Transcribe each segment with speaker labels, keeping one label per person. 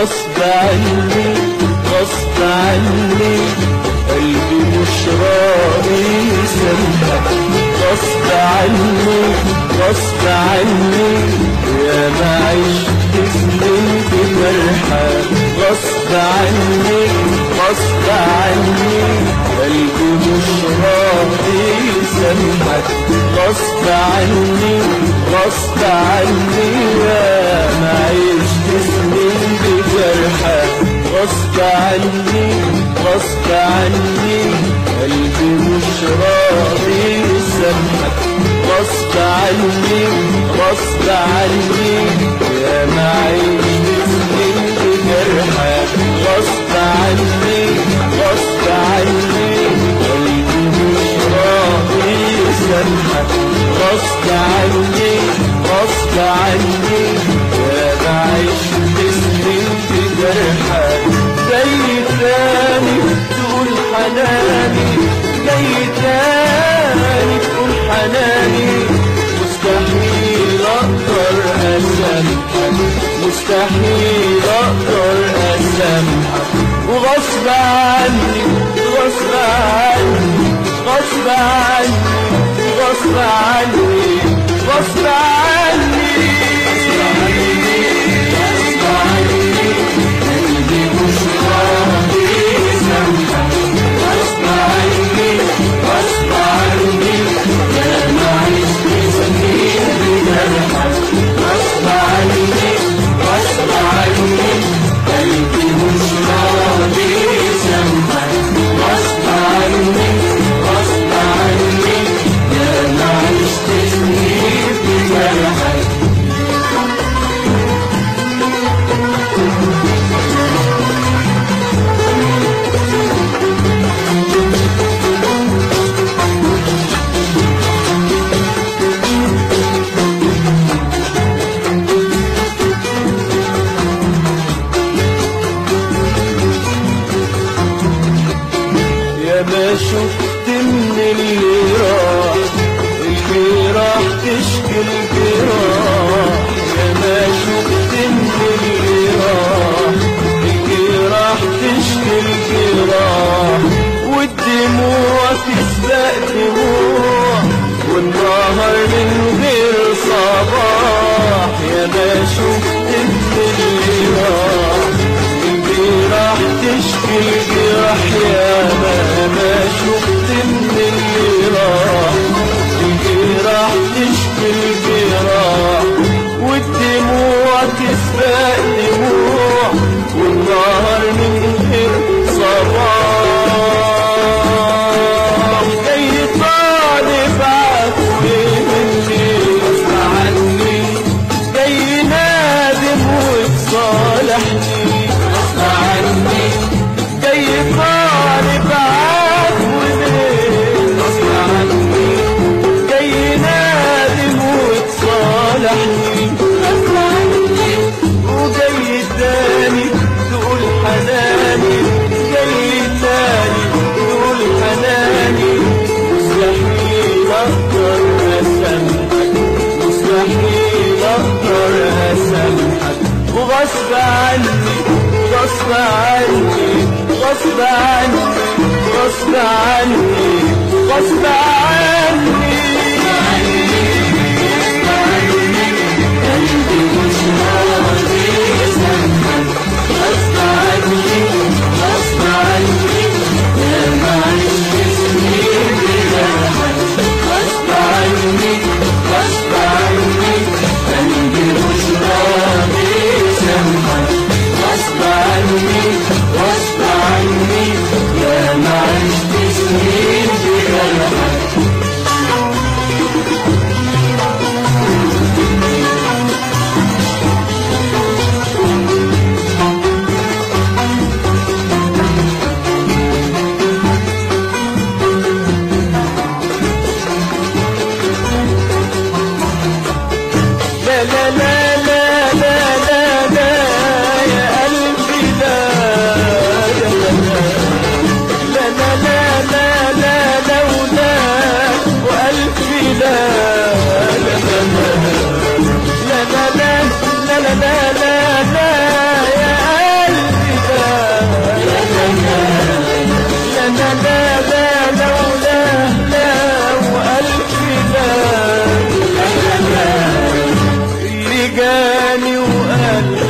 Speaker 1: غصب عني غصب عني قلبي مش راضي يسامحك غصب عني غصب عني يا ما عشت سنين بجرحك غصب عني غصب عني قلبي مش راضي يسامحك غصب عني غصب عني يا ما عشت سنين بجرحك غصب عني غصب عني قلبي مش راضي يسامحك غصب عني غصب عني يا ما عشت سنين بجرحك غصب عني غصب عني قلبي مش راضي يسامحك غصب عني غصب عني يا ما عشت سنين بجرحك جاي تاني تقول حناني جاي تاني تقول حناني مستحيل اقدر اسامحك مستحيل اقدر اسامحك وغصب عني غصب عني غصب عني غصب عني غصب عني غصب عني قلبي مش راضي يسامحك غصب عني غصب عني يا ما عشت سنين بجرحك غصب عني غصب عني قلبي مش راضي يسامحك غصب عني غصب عني يا ما عشت سنين بجرحك ما شفت من اللي راح تشكي الجراح يا ما شفت من اللي راح تشكي الجراح والدموع تسبق دموع والنهار من غير صباح يا ما شفت من اللي راح تشكي الجراح يا ما شفت من اللي راح تشكي الجراح والدموع تسبق دموع والنهار من غير صباح جاي طالب عفوي مني غصب عني جاي نادم وتصالحني غصب عني جاي طالب عفوي غصب عني جاي نادم وتصالحني غصب عني وجاي تاني تقول حناني جاي تاني تقول حناني مستحيل اقدر اسامحك مستحيل اقدر اسامحك وغصب عني غصب عني غصب عني غصب عني غصب عني قلبي مش راضي يسامحك غصب عني غصب عني يا ما عشت سنين بجرحك غصب عني غصب عني قلبي مش راضي يسامحك غصب عني غصب عني يا ما عشت سنين بجرحك لا لا لا لا لا لا لا يا قلبي لا لا لا لا لا لا لا لولا وقلبي لا لا لا لا لا لا لا لا لا يا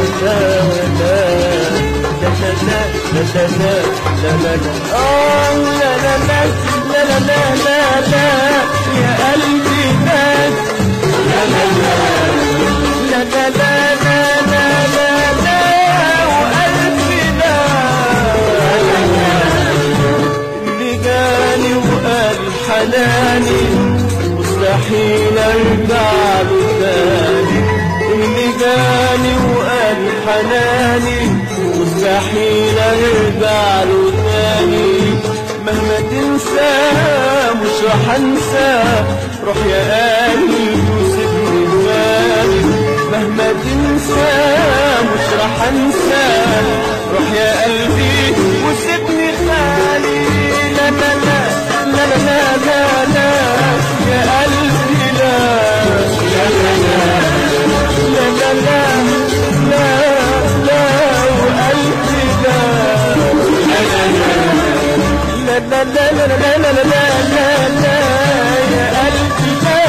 Speaker 1: يا قلبي ناس لا لا لا لا لا لا لا لا وقلبي لا اللي جاني وقال حناني مستحيل ارجع له تاني اللي جاني وقال حناني مستحيل ارجع له تاني مهما تنسى مش راح انسى روح يا قلبي وسيبني بالي مهما تنسى مش راح انسى روح يا قلبي وسيبني خالي لا لا لا لا لا لا لا يا قلبي لا لا لا لا لا لا لا لا وقلبي لا لا لا لا لا لا لا لا لا لا لا يا قلبي لا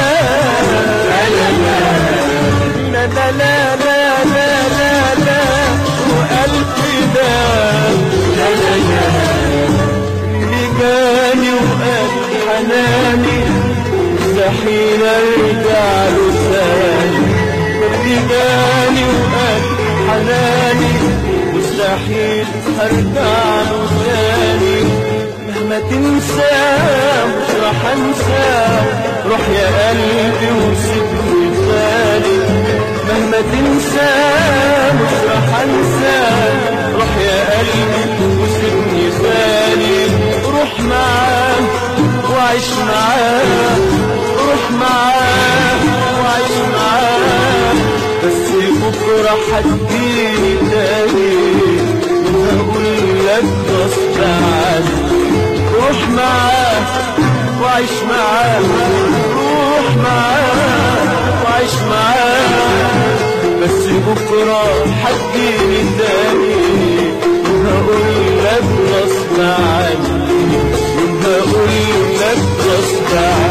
Speaker 1: لا لا لا لا لا لا لا وقلبي لا لا لا لا اللي جاني وقال حناني مستحيل ارجع له ثاني اللي جاني وقال حناني مستحيل ارجع له ثاني مهما تنسى مش راح انسى روح يا قلبي وسيبني بالي مهما تنسى مش راح انسى روح يا قلبي وسيبني بالي روح معاه وعيش معاه روح معاه وعيش معاه بس بكره هتجيني تاني وهقول لك غصب عني روح معاه وعيش معاه روح معاه وعيش معاه بس بكره هتجيني تاني وهقول لك غصب عني وهقول لك غصب عني